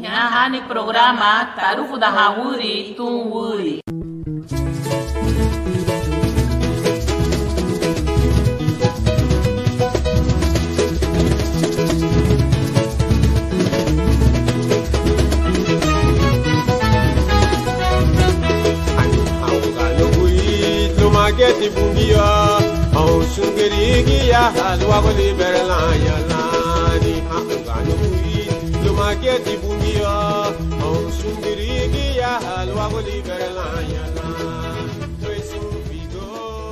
Ngahani programa Tarufu da Hawuri Tunwuri. Mageti bungia, au sungeri ya halwa goli berlanya lani. Angano kui, lo mageti bungia, au sungeri ya halwa goli berlanya lani. Tracy Mufigo.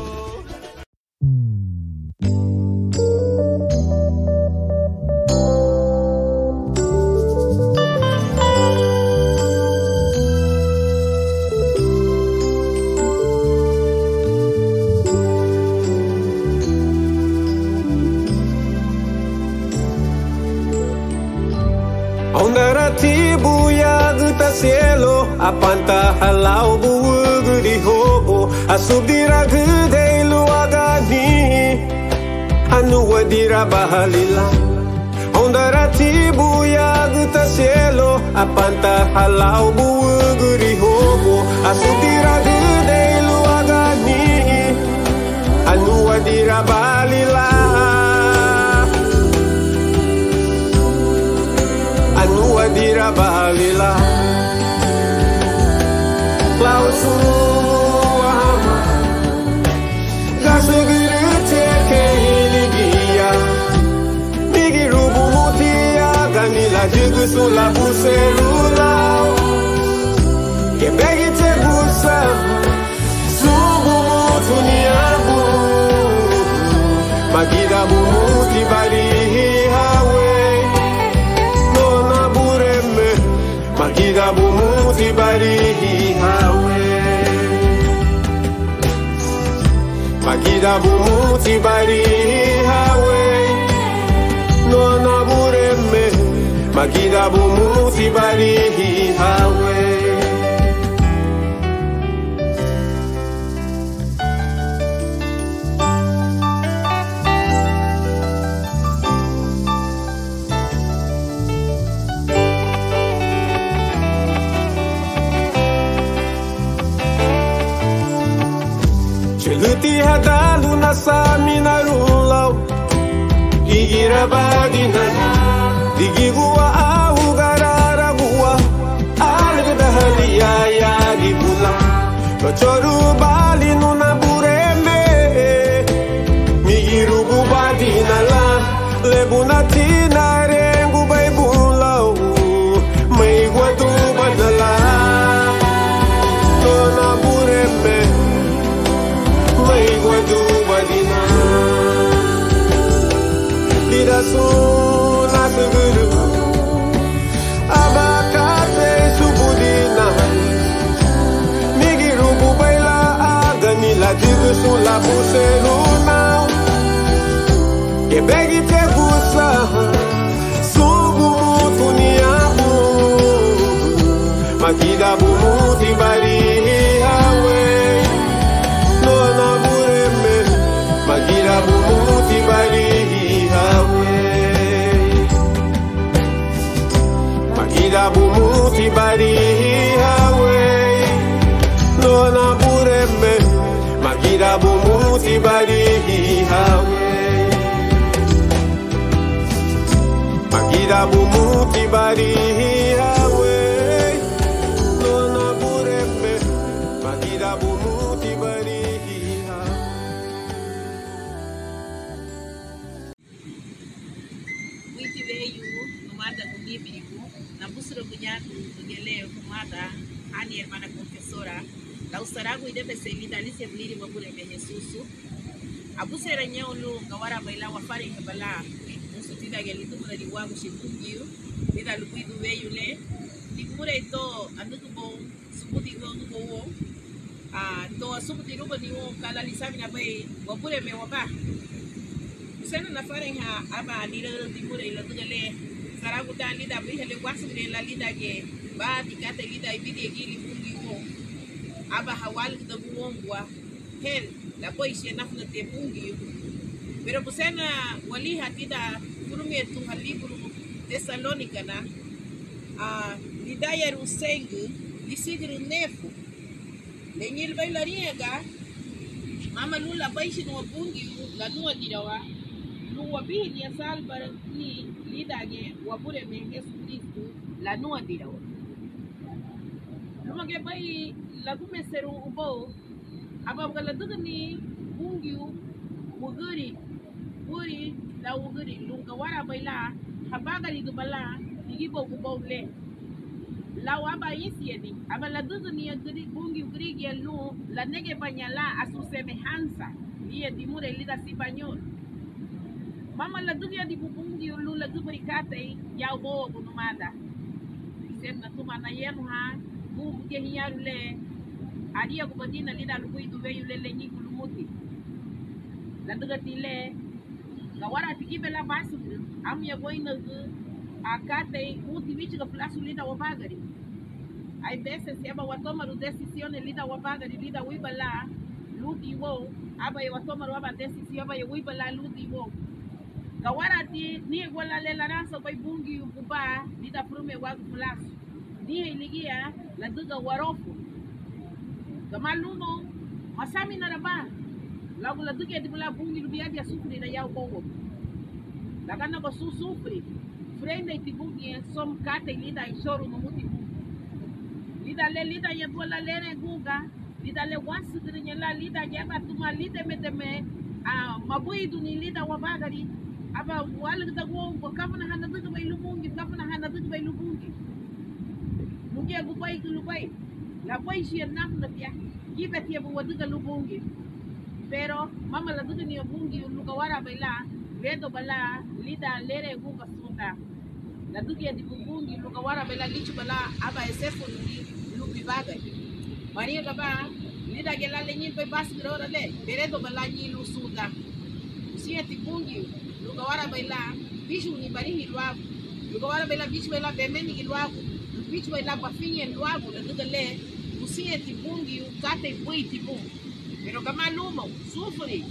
Naratibu ya guta cielo apanta halau buuguri hobo asubdira gudei luagani anu wadira bahalila. Naratibu ya guta cielo apanta halau buuguri hobo asubdira gudei luagani anu wadira bahalila. Anu adira balila Klausua Gasugiri teke iligia Migirubu mutia Ganila jigusu la buselula Kebegi te busa Subu mutuniabu Magida bumuti barihi hawe Magida bumuti barihi hawe Magida bumuti barihi hawe Nona bureme Magida bumuti barihi hawe Luti hadalu nasa minarulau Igira badina Digigua au garara gua Algada halia ya dibula Kochoru bali nuna bureme Migirugu badina la Lebunatina rengu baibulau Meigua tu badala Nona bureme Lida suna seguru Abakate subudina Migirubu baila aganila Jigusu la buseluna Kebegi te busa Subu mutuniabu Magida bumuti barihi hawe Nona bureme Magida bumuti barihi hawe Magida bumuti barihi hawe Nona bureme Magida bumuti barihi hawe Magida bumuti barihi hawe Nona bureme Magida bumuti barihi hawe Numada kunibiku na busuro kunyatu tugeleo kumada ani hermana confessora la usaragu idebe selida lise bliri wabure mehesusu abusera nyolu ngawara baila wafari ngabala musutida gelitu mula diwagu shikungiu nida lukuidu weyule dikure to andutubo subuti wo to subuti rubo niwo kala lisami na bay wabure me waba usena na fare ha aba lira dikure ila tugale Saragu ta lida bihele wasire la lida ge ba dikate lida ibidi gili fungi wo aba hawal da buongwa hel la boishe nafna te fungi pero busena wali hatida kurumi tu halibru Thessalonica na lidaya rusengu lisigru nefu lenyil bay lariega mama lula baishi no bungi la nuwa dirawa nuwa bihi ya salbar ni lidage wabure me Yesu Kristu la nuwa dirawa lumage bay la kumeseru ubo abab gala dugni bungi wuguri wuri la wuguri lunga wara bay la habagari dubala igibo kubole la waba yisieni aba la dugni ya guri bungi guri gelu la nege banyala asu semejanza liye dimure lida sibanyol mama la dugya di bungi lu la gubri kate ya bo bunumada sen na tuma na yemu ha bu ke hiyarule adia ko badina lida lu kuidu be yule le nyi kulumuti la dugati le la wara tikibe la basu am ya boina akate uti bichi ka plasu lida wabagari ai bese se aba watoma ru decisione lida wabagari lida wibala ludi wo aba ya watoma ru aba decisione aba ya wibala ludi wo kawarati ni wala lela ranso bay bungi kuba lida prume wa plasu ni iligia la duga warofu kama lumo masami na raba lagu la duga di bula bungi lubia dia sufri na yao bongo la kana ko sufri frente ti bungi som kate lida isoro no muti lida le lida ya bola lere guga lida le wansu drinya la lida ya batuma lida meteme mabuidu ni lida wabagari aba wala da go kafna hana duga bay lubungi kafna hana duga bay lubungi mungi agu bay lubai la bay shi nam na pia gibet ya bu duga lubungi pero mama la duga ni lubungi luga wara bayla vedo bala lida lere guga sunda la duga di lubungi luga wara bayla lichu bala aba esefo ni lubi baga maria gaba lida gela le nyi bay bas grora le vedo bala nyi lu sunda sieti bungi luga wara baila bishu ni barihi lwagu luga wara baila bishu baila bemeni lwagu bishu baila bafinye lwagu la duga le usie tibungi ukate bui tibungi pero kama lumo sufuri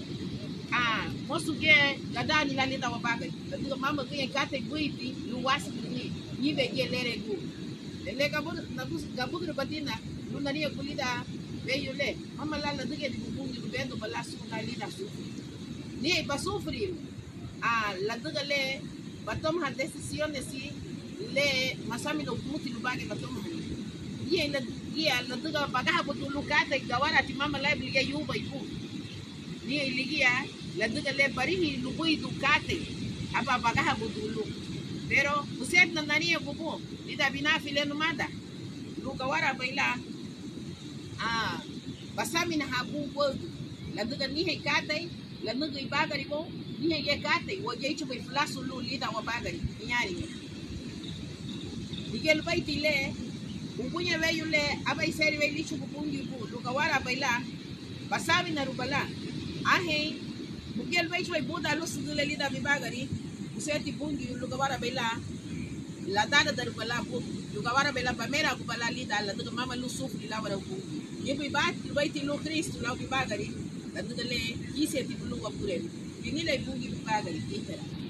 mosu ge gadani la lida wabaga la duga mama ge kate bui ti luwasi ni yibe ge lere gu le kabur na bus kabur batina lunani kulida beyule mama la duga tibungi bendo balasu na lida sufuri ni basufuri la duga le batom ha decisiones si le masami no muti lubage batom ye la duga bagaha butulu kata gawara ti mama la bliga yuba ibu ni iligia la duga le barihi lubui dukate aba bagaha butulu pero uset na nani bubu lida binafi le numada luga wara baila basami na habu bodu la duga ni he kate la nuga ibagari bo ni ye kate wo ye chuba flasu lu lida wa bagari nyari digel baitile ubunya weyule abai seri we lichu bungi bu luga wara baila basabi na rubala ahe bugel baichu buda lu sudule lida bibagari useti bungi luga wara baila la dada da rubala bu luga wara baila pamera kubala lida la duga mama lu sufri la wara bu yebi bat baiti lu Kristo la bibagari la duga le kiseti bulu wa pure ini le bungi bibagari kitera